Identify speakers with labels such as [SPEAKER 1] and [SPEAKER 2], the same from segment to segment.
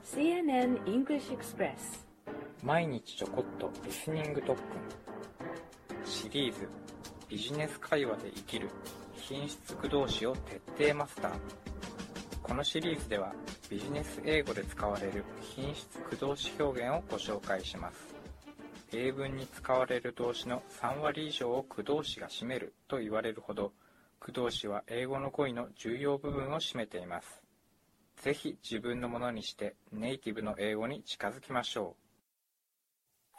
[SPEAKER 1] CNN English Express
[SPEAKER 2] 毎日ちょこっとリスニング特訓シリーズビジネス会話で生きる品質駆動詞を徹底マスター。このシリーズではビジネス英語で使われる品質駆動詞表現をご紹介します。英文に使われる動詞の3割以上を駆動詞が占めると言われるほど、駆動詞は英語の語彙の重要部分を占めています。ぜひ自分のものにしてネイティブの英語に近づきましょう。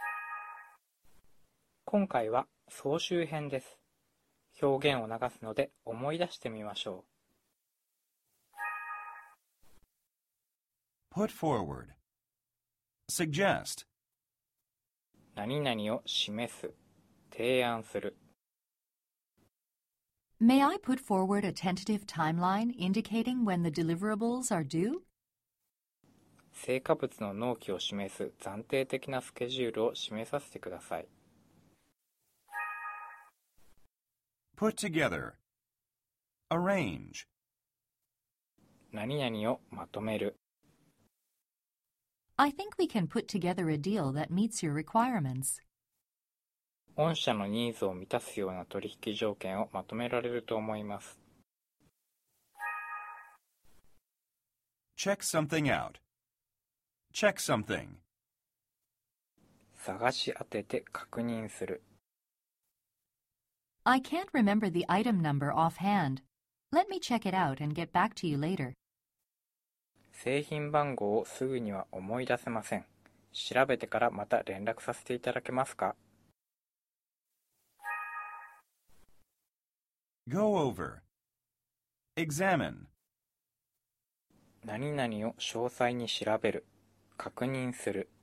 [SPEAKER 2] 今回は総集編です。表現を流すので思い出してみましょ
[SPEAKER 3] う。Put forward. Suggest.
[SPEAKER 2] 何々を示す、提案する。
[SPEAKER 4] May I put forward a tentative timeline indicating when the deliverables are due?
[SPEAKER 2] 成果物の納期を示す暫定的なスケジュールを示させてください。
[SPEAKER 3] Put together. Arrange.
[SPEAKER 2] 何々をまとめる。
[SPEAKER 4] I think we can put together a deal that meets your requirements.
[SPEAKER 2] 御社のニーズを満たすような取引条件をまとめられると思います。
[SPEAKER 3] Check something out. Check something.
[SPEAKER 2] 探し当てて確認する。
[SPEAKER 4] I can't remember the item number offhand. Let me check it out and get back to you later.
[SPEAKER 2] 製品番号をすぐには思い出せません。調べてからまた連絡させていただけますか？
[SPEAKER 3] Go over. Examine.
[SPEAKER 2] 何々を詳細に調べる、確認する。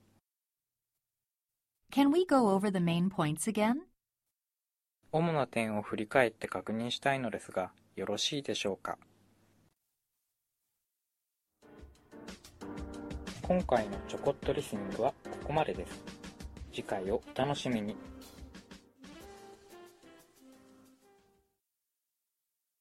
[SPEAKER 4] Can we go over the main points again?
[SPEAKER 2] 主な点を振り返って確認したいのですが、よろしいでしょうか？今回のちょこっとリスニングはここまでです。次回をお楽しみに。